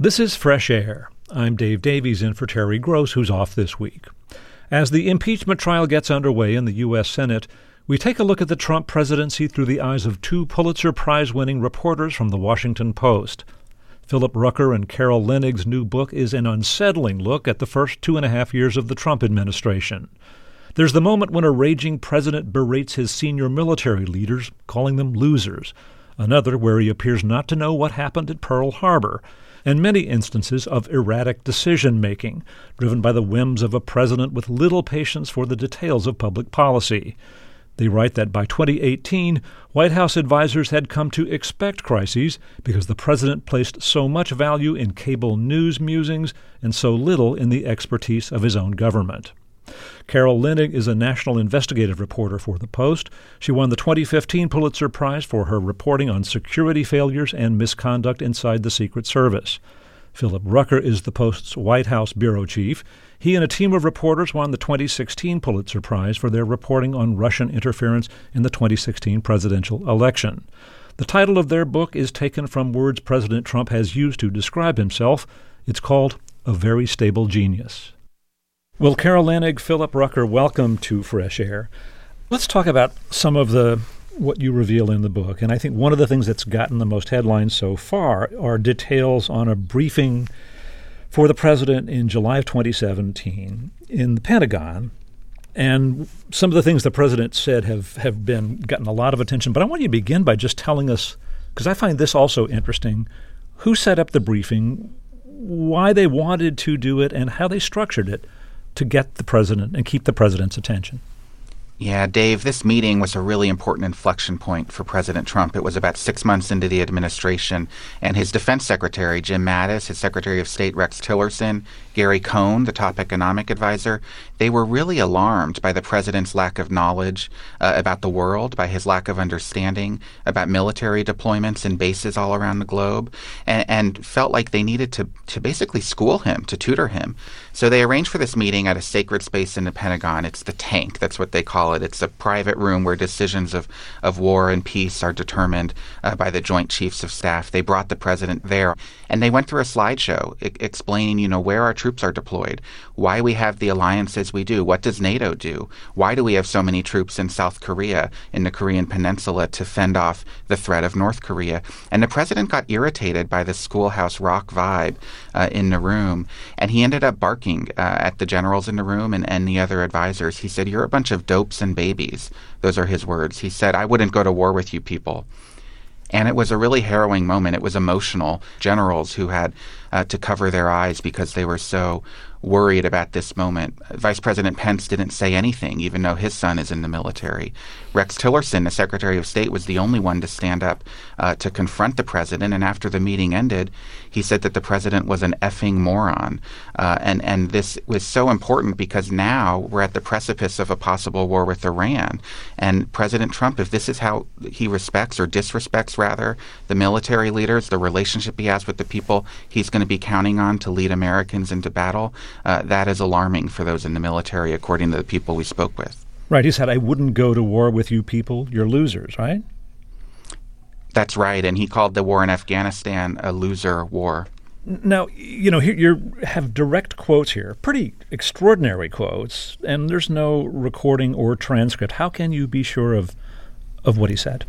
This is Fresh Air. I'm Dave Davies in for Terry Gross, who's off this week. As the impeachment trial gets underway in the U.S. Senate, we take a look at the Trump presidency through the eyes of two Pulitzer Prize-winning reporters from The Washington Post. Philip Rucker and Carol Lenig's new book is an unsettling look at the first 2.5 years of the Trump administration. There's the moment when a raging president berates his senior military leaders, calling them losers. Another where he appears not to know what happened at Pearl Harbor, and many instances of erratic decision-making, driven by the whims of a president with little patience for the details of public policy. They write that by 2018, White House advisors had come to expect crises because the president placed so much value in cable news musings and so little in the expertise of his own government. Carol Lenig is a national investigative reporter for The Post. She won the 2015 Pulitzer Prize for her reporting on security failures and misconduct inside the Secret Service. Philip Rucker is the Post's White House bureau chief. He and a team of reporters won the 2016 Pulitzer Prize for their reporting on Russian interference in the 2016 presidential election. The title of their book is taken from words President Trump has used to describe himself. It's called A Very Stable Genius. Well, Carol Lenig, Philip Rucker, welcome to Fresh Air. Let's talk about some of what you reveal in the book. And I think one of the things that's gotten the most headlines so far are details on a briefing for the president in July of 2017 in the Pentagon. And some of the things the president said have gotten a lot of attention. But I want you to begin by just telling us, because I find this also interesting, who set up the briefing, why they wanted to do it, and how they structured it to get the president and keep the president's attention. Yeah, Dave, this meeting was a really important inflection point for President Trump. It was about 6 months into the administration, and his defense secretary, Jim Mattis, his Secretary of State, Rex Tillerson, Gary Cohn, the top economic advisor, they were really alarmed by the president's lack of knowledge about the world, by his lack of understanding about military deployments and bases all around the globe, and felt like they needed to basically school him, to tutor him. So they arranged for this meeting at a sacred space in the Pentagon. It's the tank. That's what they call it. It's a private room where decisions of war and peace are determined by the Joint Chiefs of Staff. They brought the president there, and they went through a slideshow explaining, where our troops are deployed, why we have the alliances we do, what does NATO do, why do we have so many troops in South Korea, in the Korean Peninsula, to fend off the threat of North Korea. And the president got irritated by the schoolhouse rock vibe in the room, and he ended up barking at the generals in the room and the other advisors. He said, "You're a bunch of dopes and babies." Those are his words. He said, "I wouldn't go to war with you people." And it was a really harrowing moment. It was emotional. Generals who had to cover their eyes because they were so worried about this moment. Vice President Pence didn't say anything, even though his son is in the military. Rex Tillerson, the Secretary of State, was the only one to stand up to confront the president. And after the meeting ended, he said that the president was an effing moron. And this was so important because now we're at the precipice of a possible war with Iran. And President Trump, if this is how he respects or disrespects, rather, the military leaders, the relationship he has with the people he's going to be counting on to lead Americans into battle, that is alarming for those in the military, according to the people we spoke with. Right. He said, "I wouldn't go to war with you people. You're losers," right? That's right. And he called the war in Afghanistan a loser war. Now, here you have direct quotes here, pretty extraordinary quotes, and there's no recording or transcript. How can you be sure of what he said?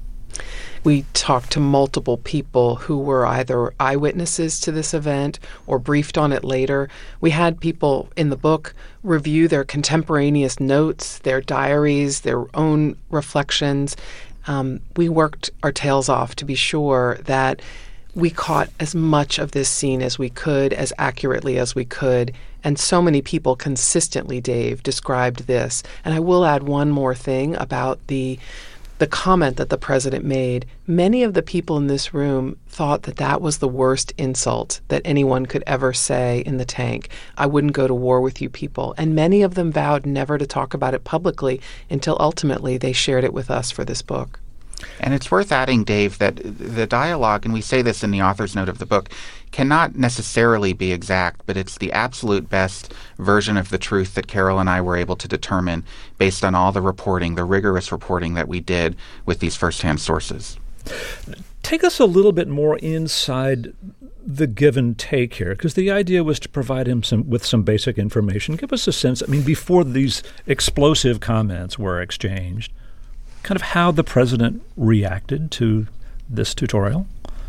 We talked to multiple people who were either eyewitnesses to this event or briefed on it later. We had people in the book review their contemporaneous notes, their diaries, their own reflections. We worked our tails off to be sure that we caught as much of this scene as we could, as accurately as we could. And so many people consistently, Dave, described this. And I will add one more thing about the comment that the president made. Many of the people in this room thought that was the worst insult that anyone could ever say in the tank. "I wouldn't go to war with you people." And many of them vowed never to talk about it publicly until ultimately they shared it with us for this book. And it's worth adding, Dave, that the dialogue, and we say this in the author's note of the book, cannot necessarily be exact, but it's the absolute best version of the truth that Carol and I were able to determine based on all the reporting, the rigorous reporting that we did with these firsthand sources. Take us a little bit more inside the give and take here? Because the idea was to provide him with some basic information. Give us a sense, before these explosive comments were exchanged, kind of how the president reacted to this tutorial.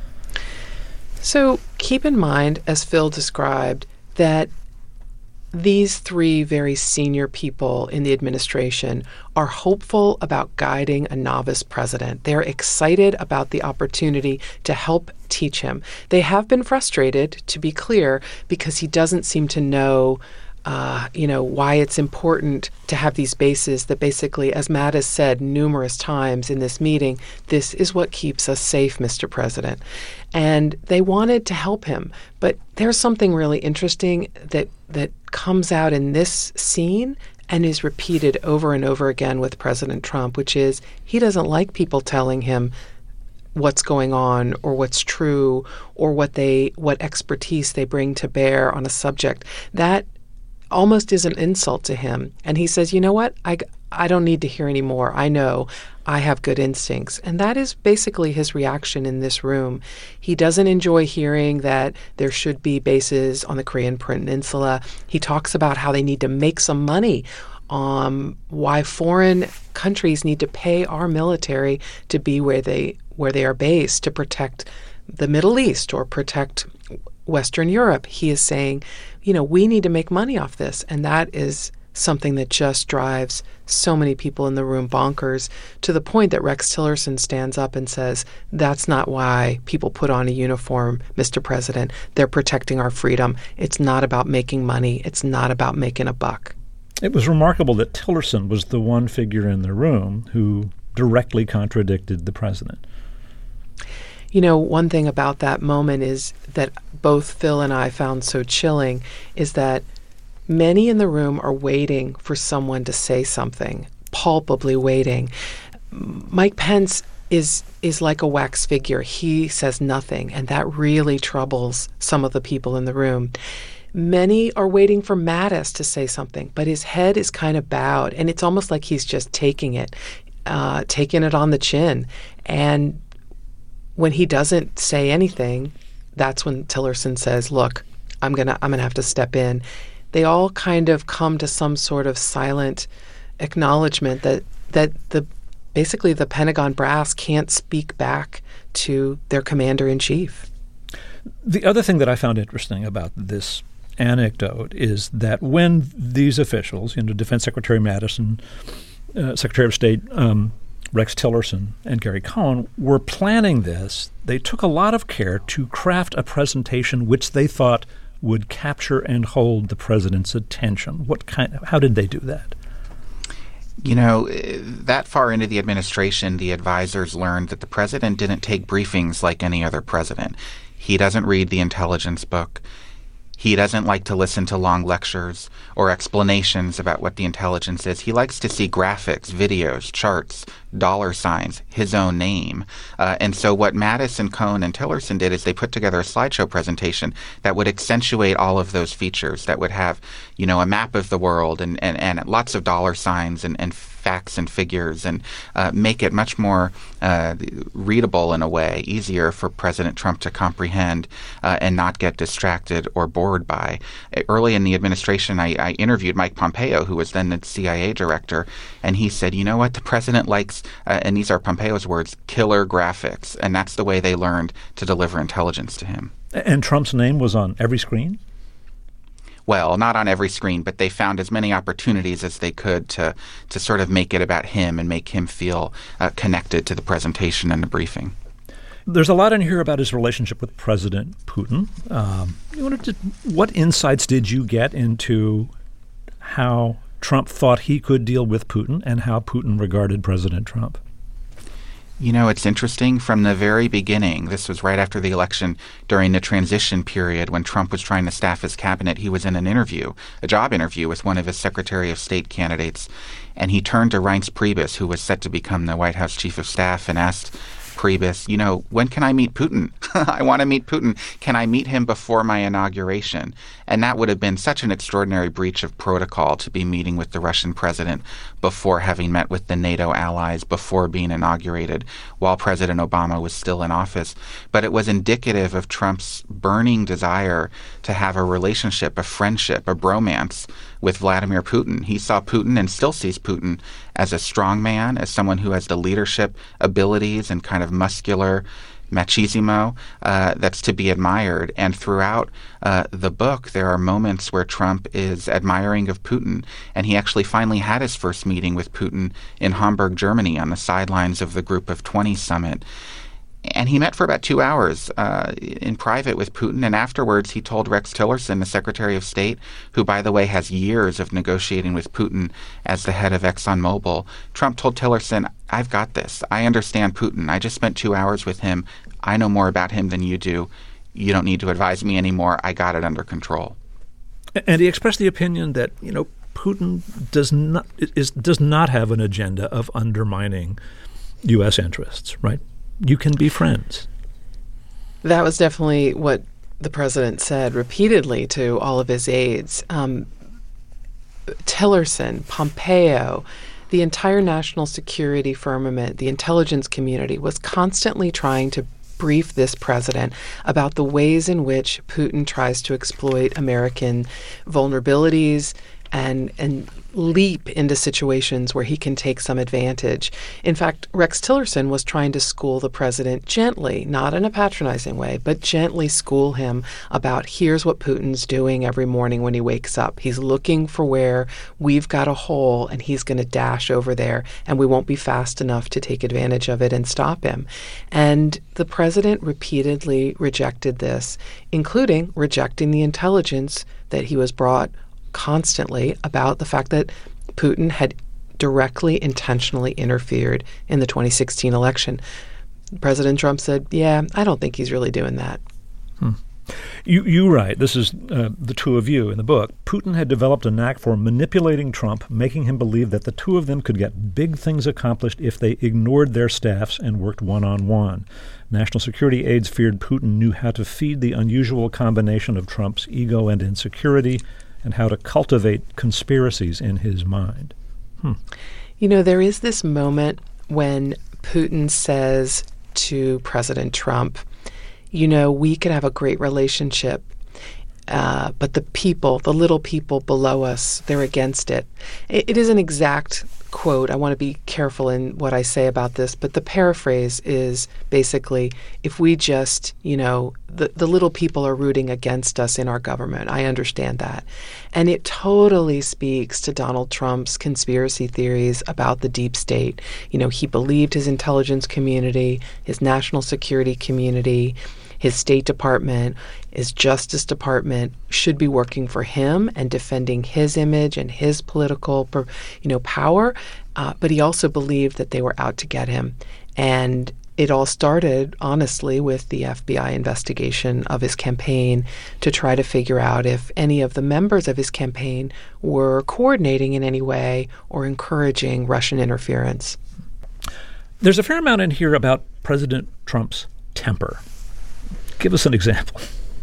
So keep in mind, as Phil described, that these three very senior people in the administration are hopeful about guiding a novice president. They're excited about the opportunity to help teach him. They have been frustrated, to be clear, because he doesn't seem to know why it's important to have these bases that basically, as Matt has said numerous times in this meeting, this is what keeps us safe, Mr. President. And they wanted to help him. But there's something really interesting that comes out in this scene and is repeated over and over again with President Trump, which is he doesn't like people telling him what's going on or what's true or what expertise they bring to bear on a subject. That almost is an insult to him. And he says, you know what? I don't need to hear any more. I know I have good instincts. And that is basically his reaction in this room. He doesn't enjoy hearing that there should be bases on the Korean Peninsula. He talks about how they need to make some money, why foreign countries need to pay our military to be where they are based to protect the Middle East or protect Western Europe. He is saying, we need to make money off this. And that is something that just drives so many people in the room bonkers, to the point that Rex Tillerson stands up and says, that's not why people put on a uniform, Mr. President. They're protecting our freedom. It's not about making money. It's not about making a buck. It was remarkable that Tillerson was the one figure in the room who directly contradicted the president. One thing about that moment is that both Phil and I found so chilling is that many in the room are waiting for someone to say something, palpably waiting. Mike Pence is like a wax figure. He says nothing, and that really troubles some of the people in the room. Many are waiting for Mattis to say something, but his head is kind of bowed, and it's almost like he's just taking it on the chin. And when he doesn't say anything, that's when Tillerson says, look, I'm gonna have to step in. They all kind of come to some sort of silent acknowledgement that basically the Pentagon brass can't speak back to their commander-in-chief. The other thing that I found interesting about this anecdote is that when these officials, Defense Secretary Mattis and Secretary of State Rex Tillerson and Gary Cohn were planning this, they took a lot of care to craft a presentation which they thought would capture and hold the president's attention. How did they do that? That far into the administration, the advisors learned that the president didn't take briefings like any other president. He doesn't read the intelligence book. He doesn't like to listen to long lectures or explanations about what the intelligence is. He likes to see graphics, videos, charts, dollar signs, his own name. And so what Mattis and Cohn and Tillerson did is they put together a slideshow presentation that would accentuate all of those features, that would have, a map of the world and lots of dollar signs and facts and figures, and make it much more readable in a way, easier for President Trump to comprehend and not get distracted or bored by. Early in the administration, I interviewed Mike Pompeo, who was then the CIA director, and he said, you know what, the president likes, and these are Pompeo's words, killer graphics, and that's the way they learned to deliver intelligence to him. And Trump's name was on every screen? Well, not on every screen, but they found as many opportunities as they could to sort of make it about him and make him feel connected to the presentation and the briefing. There's a lot in here about his relationship with President Putin. What insights did you get into how Trump thought he could deal with Putin and how Putin regarded President Trump? It's interesting. From the very beginning, this was right after the election, during the transition period when Trump was trying to staff his cabinet, he was in a job interview with one of his Secretary of State candidates, and he turned to Reince Priebus, who was set to become the White House Chief of Staff, and asked Priebus, when can I meet Putin? I want to meet Putin. Can I meet him before my inauguration? And that would have been such an extraordinary breach of protocol to be meeting with the Russian president before having met with the NATO allies, before being inaugurated, while President Obama was still in office. But it was indicative of Trump's burning desire to have a relationship, a friendship, a bromance with Vladimir Putin. He saw Putin and still sees Putin as a strong man, as someone who has the leadership abilities and kind of muscular machismo that's to be admired. And throughout the book, there are moments where Trump is admiring of Putin. And he actually finally had his first meeting with Putin in Hamburg, Germany, on the sidelines of the Group of 20 summit. And he met for about 2 hours in private with Putin. And afterwards, he told Rex Tillerson, the Secretary of State, who, by the way, has years of negotiating with Putin as the head of ExxonMobil. Trump told Tillerson, I've got this. I understand Putin. I just spent 2 hours with him. I know more about him than you do. You don't need to advise me anymore. I got it under control. And he expressed the opinion that, Putin does not have an agenda of undermining U.S. interests, right? You can be friends. That was definitely what the president said repeatedly to all of his aides. Tillerson, Pompeo, the entire national security firmament, the intelligence community was constantly trying to brief this president about the ways in which Putin tries to exploit American vulnerabilities and leap into situations where he can take some advantage. In fact, Rex Tillerson was trying to school the president gently, not in a patronizing way, but gently school him about here's what Putin's doing every morning when he wakes up. He's looking for where we've got a hole and he's going to dash over there and we won't be fast enough to take advantage of it and stop him. And the president repeatedly rejected this, including rejecting the intelligence that he was brought constantly about the fact that Putin had directly, intentionally interfered in the 2016 election. President Trump said, yeah, I don't think he's really doing that. You write, this is the two of you in the book, Putin had developed a knack for manipulating Trump, making him believe that the two of them could get big things accomplished if they ignored their staffs and worked one-on-one. National security aides feared Putin knew how to feed the unusual combination of Trump's ego and insecurity and how to cultivate conspiracies in his mind. There is this moment when Putin says to President Trump, we could have a great relationship, but the little people below us, they're against it. It is an exact quote. I want to be careful in what I say about this, but the paraphrase is basically, if we just, the little people are rooting against us in our government. I understand that. And it totally speaks to Donald Trump's conspiracy theories about the deep state. He believed his intelligence community, his national security community, his State Department, his Justice Department should be working for him and defending his image and his political, power. But he also believed that they were out to get him. And it all started, honestly, with the FBI investigation of his campaign to try to figure out if any of the members of his campaign were coordinating in any way or encouraging Russian interference. There's a fair amount in here about President Trump's temper. Give us an example.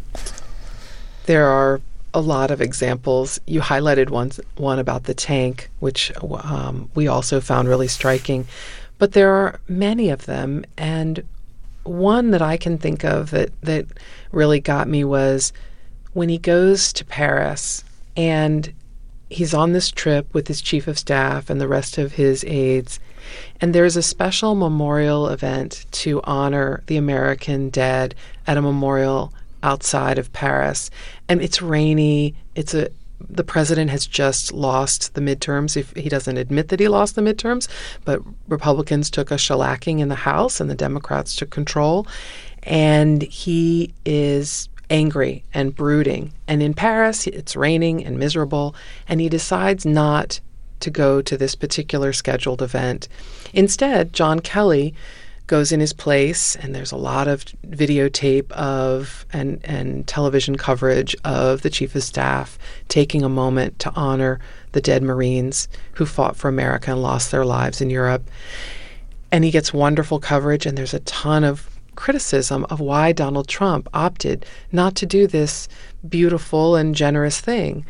There are a lot of examples. You highlighted one about the tank, which we also found really striking. But there are many of them. And one that I can think of that really got me was when he goes to Paris and he's on this trip with his chief of staff and the rest of his aides. And there's a special memorial event to honor the American dead at a memorial outside of Paris. And it's rainy. The president has just lost the midterms. If he doesn't admit that he lost the midterms, but Republicans took a shellacking in the House and the Democrats took control. And he is angry and brooding. And in Paris, it's raining and miserable. And he decides not to go to this particular scheduled event. Instead, John Kelly goes in his place, and there's a lot of videotape of and television coverage of the chief of staff taking a moment to honor the dead Marines who fought for America and lost their lives in Europe. And he gets wonderful coverage, and there's a ton of criticism of why Donald Trump opted not to do this beautiful and generous thing.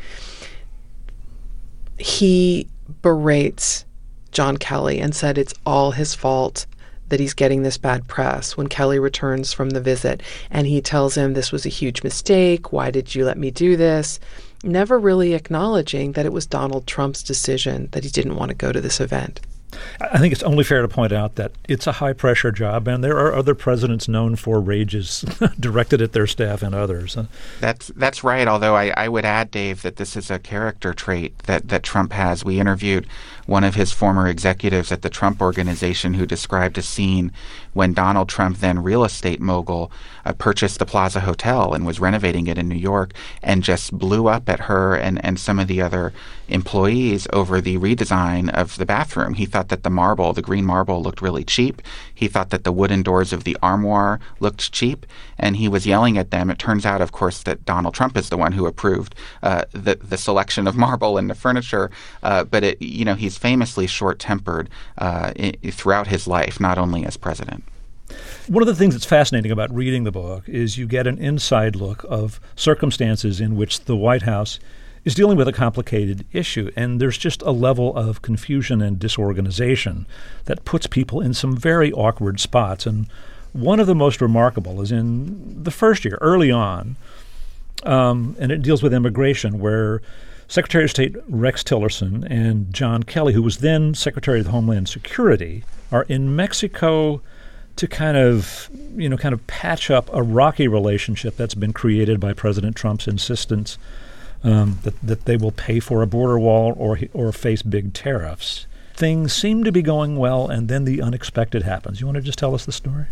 He berates John Kelly and said it's all his fault that he's getting this bad press when Kelly returns from the visit. And he tells him this was a huge mistake. Why did you let me do this? Never really acknowledging that it was Donald Trump's decision that he didn't want to go to this event. I think it's only fair to point out that it's a high-pressure job, and there are other presidents known for rages directed at their staff and others. That's right, although I would add, Dave, that this is a character trait that Trump has. We interviewed one of his former executives at the Trump Organization who described a scene when Donald Trump, then real estate mogul, purchased the Plaza Hotel and was renovating it in New York and just blew up at her and some of the other employees over the redesign of the bathroom. He thought that the green marble looked really cheap. He thought that the wooden doors of the armoire looked cheap, and he was yelling at them. It turns out, of course, that Donald Trump is the one who approved the selection of marble in the furniture, but he's famously short-tempered throughout his life, not only as president. One of the things that's fascinating about reading the book is you get an inside look of circumstances in which the White House is dealing with a complicated issue, and there's just a level of confusion and disorganization that puts people in some very awkward spots. And one of the most remarkable is in the first year, early on, and it deals with immigration, where Secretary of State Rex Tillerson and John Kelly, who was then Secretary of Homeland Security, are in Mexico to kind of patch up a rocky relationship that's been created by President Trump's insistence that they will pay for a border wall or face big tariffs. Things seem to be going well, and then the unexpected happens. You want to just tell us the story?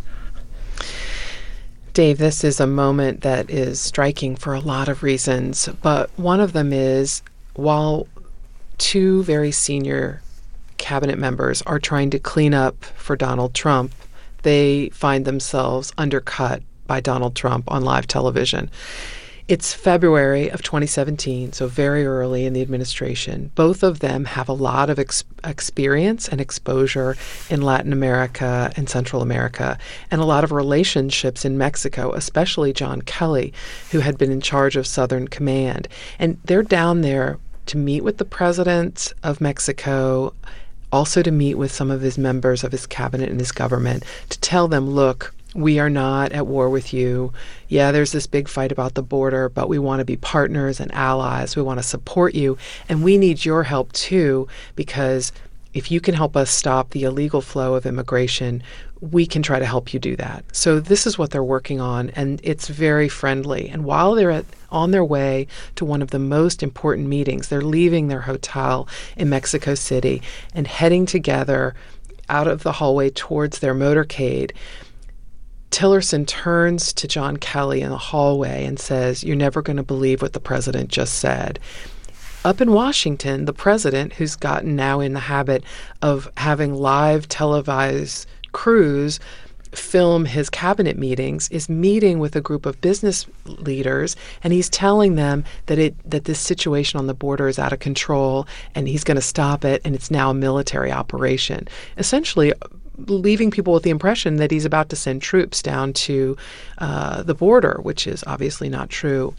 Dave, this is a moment that is striking for a lot of reasons, but one of them is while two very senior cabinet members are trying to clean up for Donald Trump, they find themselves undercut by Donald Trump on live television. It's February of 2017, so very early in the administration. Both of them have a lot of experience and exposure in Latin America and Central America, and a lot of relationships in Mexico, especially John Kelly, who had been in charge of Southern Command. And they're down there to meet with the president of Mexico, also to meet with some of his members of his cabinet and his government, to tell them, look, we are not at war with you. Yeah, there's this big fight about the border, but we want to be partners and allies. We want to support you. And we need your help, too, because if you can help us stop the illegal flow of immigration, we can try to help you do that. So this is what they're working on, and it's very friendly. And while they're on their way to one of the most important meetings, they're leaving their hotel in Mexico City and heading together out of the hallway towards their motorcade. Tillerson turns to John Kelly in the hallway and says, "You're never going to believe what the president just said." Up in Washington, the president, who's gotten now in the habit of having live televised crews film his cabinet meetings, is meeting with a group of business leaders, and he's telling them that this situation on the border is out of control, and he's going to stop it, and it's now a military operation. Essentially, leaving people with the impression that he's about to send troops down to the border, which is obviously not true.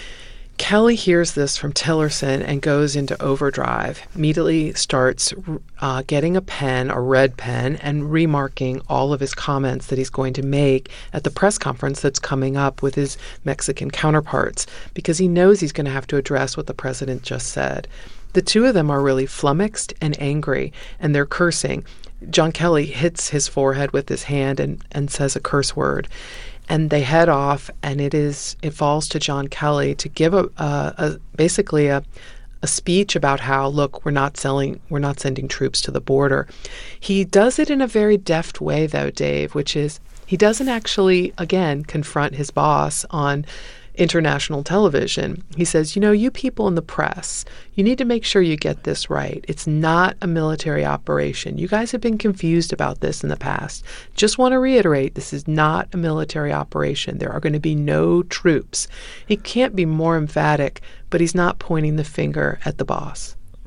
Kelly hears this from Tillerson and goes into overdrive, immediately starts getting a pen, a red pen, and remarking all of his comments that he's going to make at the press conference that's coming up with his Mexican counterparts, because he knows he's going to have to address what the president just said. The two of them are really flummoxed and angry, and they're cursing. John Kelly hits his forehead with his hand and says a curse word. And they head off, and it falls to John Kelly to give basically a speech about how, look, we're not sending troops to the border. He does it in a very deft way, though, Dave, which is he doesn't actually, again, confront his boss on international television. He says, you people in the press, you need to make sure you get this right. It's not a military operation. You guys have been confused about this in the past. Just want to reiterate, this is not a military operation. There are going to be no troops. He can't be more emphatic, but he's not pointing the finger at the boss.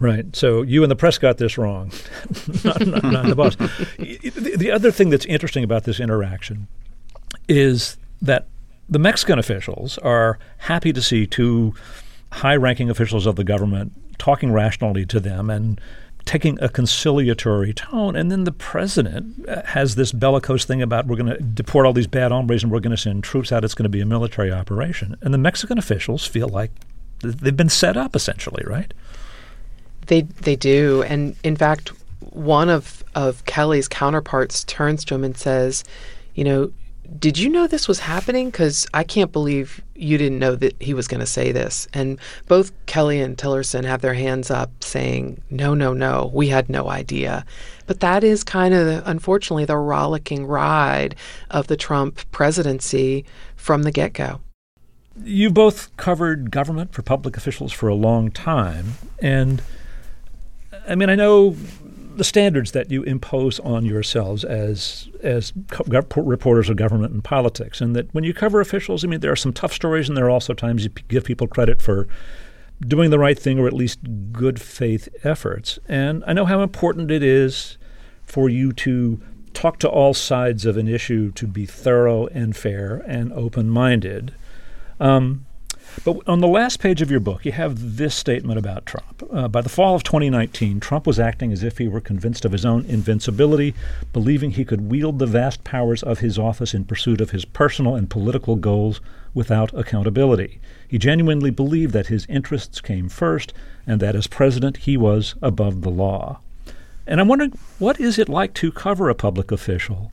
Right. So you and the press got this wrong, not the boss. The other thing that's interesting about this interaction is that the Mexican officials are happy to see two high-ranking officials of the government talking rationally to them and taking a conciliatory tone. And then the president has this bellicose thing about we're going to deport all these bad hombres and we're going to send troops out. It's going to be a military operation. And the Mexican officials feel like they've been set up, essentially, right? They do. And in fact, one of Kelly's counterparts turns to him and says, did you know this was happening? Because I can't believe you didn't know that he was going to say this. And both Kelly and Tillerson have their hands up saying, no, we had no idea. But that is kind of, unfortunately, the rollicking ride of the Trump presidency from the get-go. You both covered government for public officials for a long time. And, I know the standards that you impose on yourselves as reporters of government and politics, and that when you cover officials, there are some tough stories, and there are also times you give people credit for doing the right thing or at least good faith efforts. And I know how important it is for you to talk to all sides of an issue, to be thorough and fair and open-minded. But on the last page of your book, you have this statement about Trump. By the fall of 2019, Trump was acting as if he were convinced of his own invincibility, believing he could wield the vast powers of his office in pursuit of his personal and political goals without accountability. He genuinely believed that his interests came first and that as president he was above the law. And I'm wondering, what is it like to cover a public official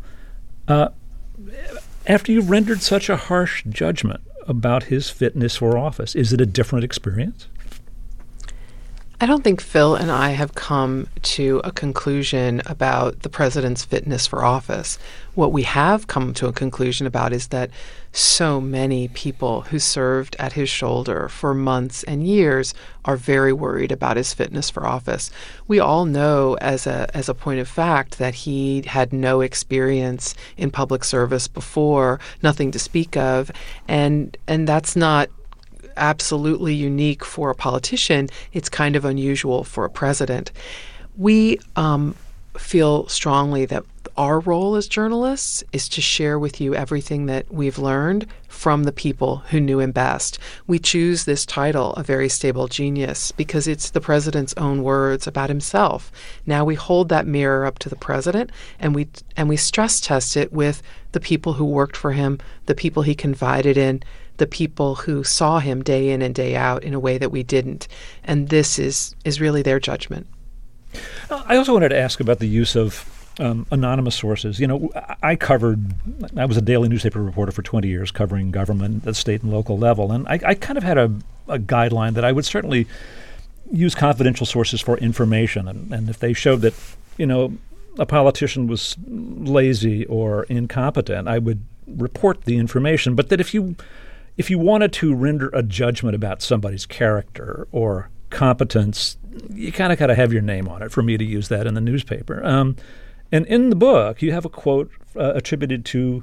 after you've rendered such a harsh judgment about his fitness for office? Is it a different experience? I don't think Phil and I have come to a conclusion about the president's fitness for office. What we have come to a conclusion about is that so many people who served at his shoulder for months and years are very worried about his fitness for office. We all know as a point of fact that he had no experience in public service before, nothing to speak of, and that's not absolutely unique for a politician. It's kind of unusual for a president. We feel strongly that our role as journalists is to share with you everything that we've learned from the people who knew him best. We choose this title, A Very Stable Genius, because it's the president's own words about himself. Now we hold that mirror up to the president and we stress test it with the people who worked for him, the people he confided in, the people who saw him day in and day out in a way that we didn't. And this is really their judgment. I also wanted to ask about the use of anonymous sources. I was a daily newspaper reporter for 20 years covering government at the state and local level. And I kind of had a guideline that I would certainly use confidential sources for information. And if they showed that, a politician was lazy or incompetent, I would report the information. But that if you wanted to render a judgment about somebody's character or competence, you kind of got to have your name on it for me to use that in the newspaper. And in the book, you have a quote attributed to,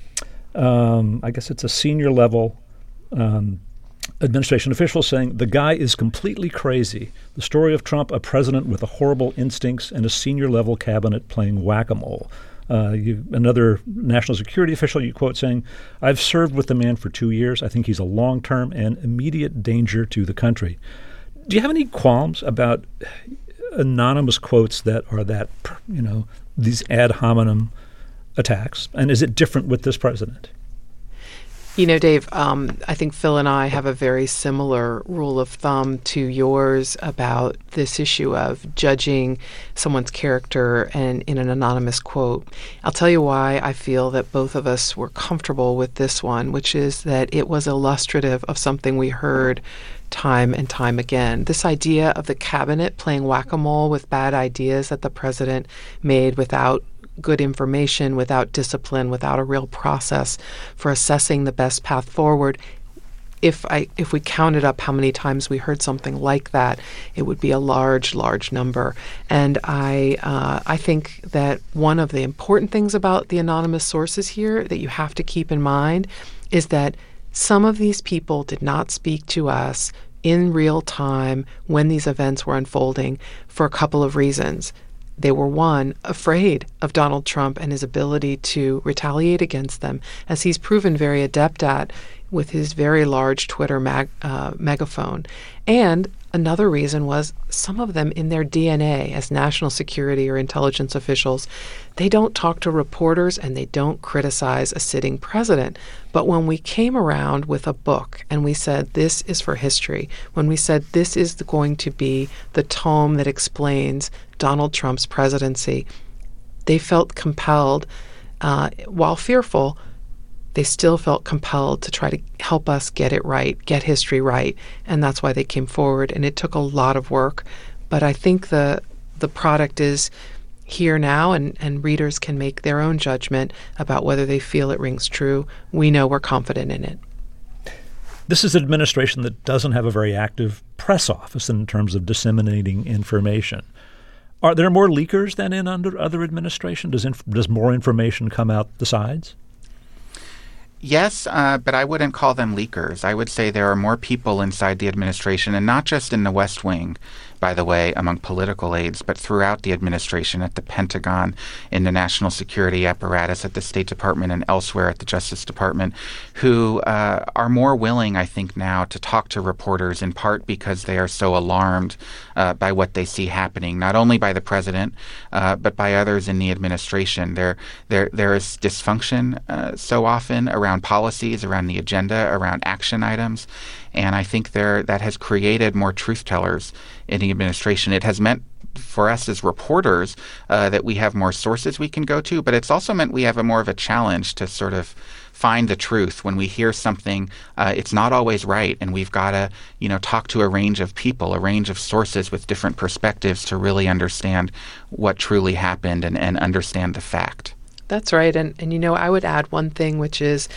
I guess it's a senior level administration official saying, "The guy is completely crazy. The story of Trump, a president with horrible instincts and a senior level cabinet playing whack-a-mole." Another national security official you quote saying, "I've served with the man for 2 years. I think he's a long-term and immediate danger to the country." Do you have any qualms about anonymous quotes that are these ad hominem attacks? And is it different with this president? Dave, I think Phil and I have a very similar rule of thumb to yours about this issue of judging someone's character and in an anonymous quote. I'll tell you why I feel that both of us were comfortable with this one, which is that it was illustrative of something we heard time and time again. This idea of the cabinet playing whack-a-mole with bad ideas that the president made without good information, without discipline, without a real process for assessing the best path forward. If we counted up how many times we heard something like that, it would be a large, large number. And I think that one of the important things about the anonymous sources here that you have to keep in mind is that some of these people did not speak to us in real time when these events were unfolding for a couple of reasons. They were, one, afraid of Donald Trump and his ability to retaliate against them, as he's proven very adept at with his very large Twitter megaphone. And another reason was some of them in their DNA as national security or intelligence officials, they don't talk to reporters and they don't criticize a sitting president. But when we came around with a book and we said this is for history, when we said this is going to be the tome that explains Donald Trump's presidency, they felt compelled, while fearful, they still felt compelled to try to help us get it right, get history right, and that's why they came forward. And it took a lot of work, but I think the product is here now, and readers can make their own judgment about whether they feel it rings true. We know we're confident in it. This is an administration that doesn't have a very active press office in terms of disseminating information. Are there more leakers than in under other administration? Does more information come out the sides? Yes, but I wouldn't call them leakers. I would say there are more people inside the administration, and not just in the West Wing, by the way, among political aides, but throughout the administration, at the Pentagon, in the national security apparatus, at the State Department, and elsewhere at the Justice Department, who are more willing, I think, now to talk to reporters, in part because they are so alarmed by what they see happening, not only by the president, but by others in the administration. There is dysfunction so often around policies, around the agenda, around action items, and I think that has created more truth tellers in the administration. It has meant for us as reporters that we have more sources we can go to, but it's also meant we have more of a challenge to sort of find the truth. When we hear something, it's not always right, and we've got to, talk to a range of people, a range of sources with different perspectives to really understand what truly happened and understand the fact. That's right. And I would add one thing, which is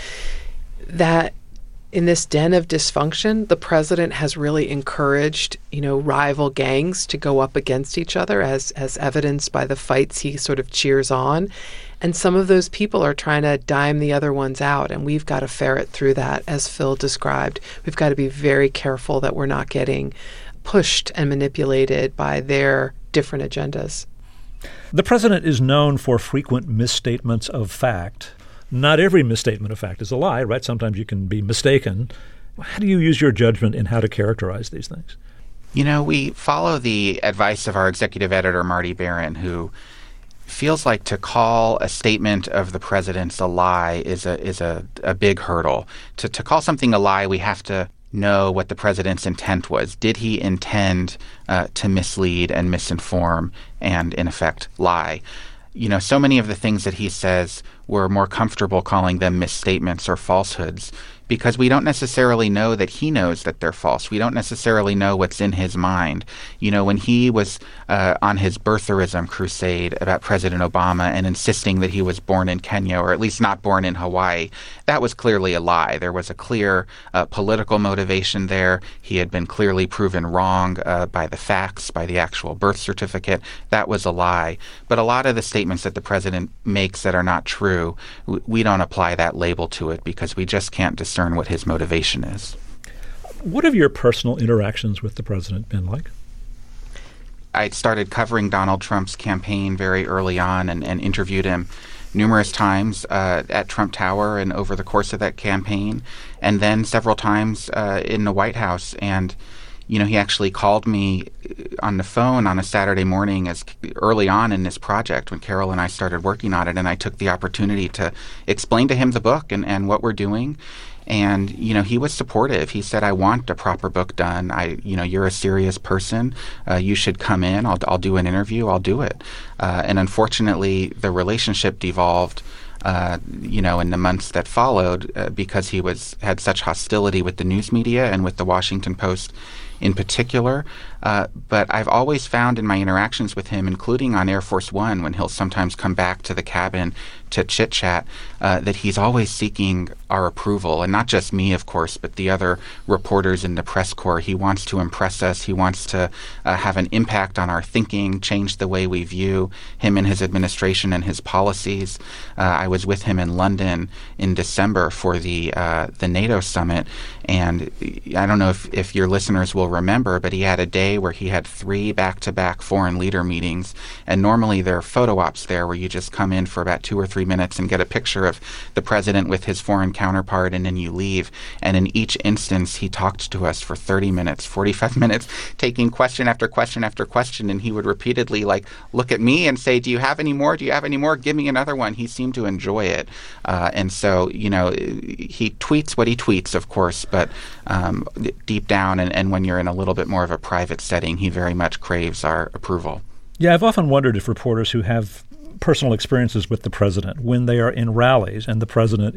that in this den of dysfunction, the president has really encouraged, rival gangs to go up against each other, as evidenced by the fights he sort of cheers on. And some of those people are trying to dime the other ones out, and we've got to ferret through that, as Phil described. We've got to be very careful that we're not getting pushed and manipulated by their different agendas. The president is known for frequent misstatements of fact. Not every misstatement of fact is a lie, right? Sometimes you can be mistaken. How do you use your judgment in how to characterize these things? We follow the advice of our executive editor, Marty Baron, who feels like to call a statement of the president's a lie is a big hurdle. To call something a lie, we have to know what the president's intent was. Did he intend to mislead and misinform and, in effect, lie? So many of the things that he says, we're more comfortable calling them misstatements or falsehoods because we don't necessarily know that he knows that they're false. We don't necessarily know what's in his mind. When he was on his birtherism crusade about President Obama and insisting that he was born in Kenya, or at least not born in Hawaii, that was clearly a lie. There was a clear political motivation there. He had been clearly proven wrong by the facts, by the actual birth certificate. That was a lie. But a lot of the statements that the president makes that are not true, we don't apply that label to it because we just can't discern what his motivation is. What have your personal interactions with the president been like? I started covering Donald Trump's campaign very early on and interviewed him numerous times at Trump Tower and over the course of that campaign, and then several times in the White House. And he actually called me on the phone on a Saturday morning as early on in this project when Carol and I started working on it, and I took the opportunity to explain to him the book and what we're doing. And, he was supportive. He said, I want a proper book done. You're a serious person. You should come in. I'll do an interview. I'll do it. And unfortunately, the relationship devolved in the months that followed because he had such hostility with the news media and with the Washington Post in particular. But I've always found in my interactions with him, including on Air Force One, when he'll sometimes come back to the cabin to chit-chat, that he's always seeking our approval. And not just me, of course, but the other reporters in the press corps. He wants to impress us. He wants to have an impact on our thinking, change the way we view him and his administration and his policies. I was with him in London in December for the NATO summit, and I don't know if your listeners will remember, but he had a day where he had 3 back-to-back foreign leader meetings, and normally there are photo ops there where you just come in for about 2 or 3 minutes and get a picture of the president with his foreign counterpart, and then you leave. And in each instance, he talked to us for 30 minutes, 45 minutes, taking question after question after question, and he would repeatedly look at me and say, "Do you have any more? Do you have any more? Give me another one." He seemed to enjoy it. And so, he tweets what he tweets, of course, but deep down, and when you're in a little bit more of a private setting, he very much craves our approval. Yeah, I've often wondered if reporters who have personal experiences with the president, when they are in rallies and the president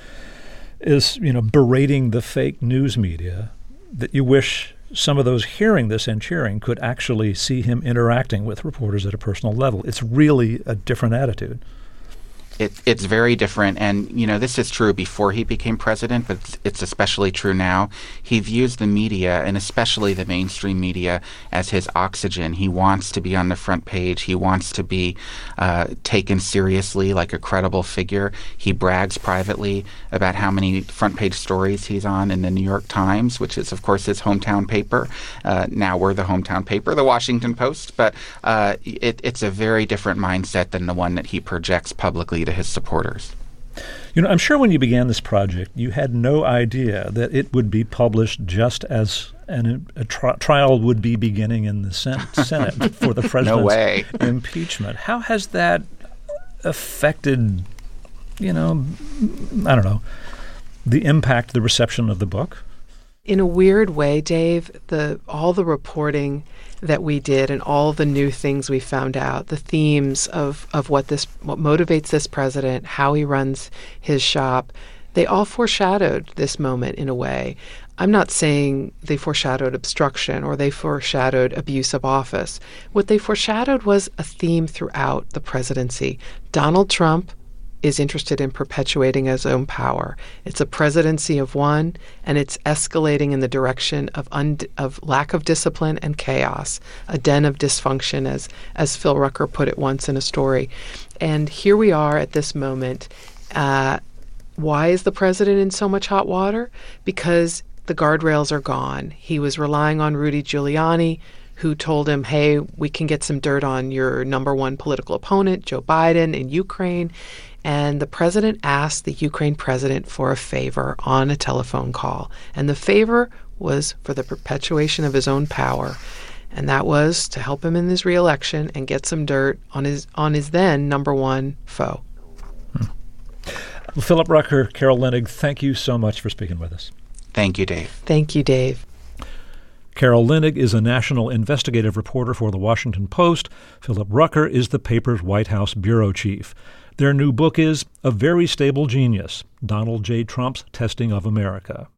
is berating the fake news media, that you wish some of those hearing this and cheering could actually see him interacting with reporters at a personal level. It's really a different attitude. It's very different, and this is true before he became president, but it's especially true now. He views the media, and especially the mainstream media, as his oxygen. He wants to be on the front page. He wants to be taken seriously like a credible figure. He brags privately about how many front page stories he's on in the New York Times, which is, of course, his hometown paper. Now we're the hometown paper, the Washington Post, but it's a very different mindset than the one that he projects publicly to his supporters. I'm sure when you began this project, you had no idea that it would be published just as a trial would be beginning in the Senate for the president's impeachment. How has that affected, the impact, the reception of the book? In a weird way, Dave, all the reporting that we did and all the new things we found out, the themes of what motivates this president, how he runs his shop, they all foreshadowed this moment in a way. I'm not saying they foreshadowed obstruction or they foreshadowed abuse of office. What they foreshadowed was a theme throughout the presidency. Donald Trump is interested in perpetuating his own power. It's a presidency of one, and it's escalating in the direction of lack of discipline and chaos, a den of dysfunction, as Phil Rucker put it once in a story. And here we are at this moment. Why is the president in so much hot water? Because the guardrails are gone. He was relying on Rudy Giuliani, who told him, hey, we can get some dirt on your number one political opponent, Joe Biden, in Ukraine. And the president asked the Ukraine president for a favor on a telephone call. And the favor was for the perpetuation of his own power. And that was to help him in his reelection and get some dirt on his then number one foe. Well, Philip Rucker, Carol Leonnig, thank you so much for speaking with us. Thank you, Dave. Thank you, Dave. Carol Leonnig is a national investigative reporter for The Washington Post. Philip Rucker is the paper's White House bureau chief. Their new book is A Very Stable Genius, Donald J. Trump's Testing of America.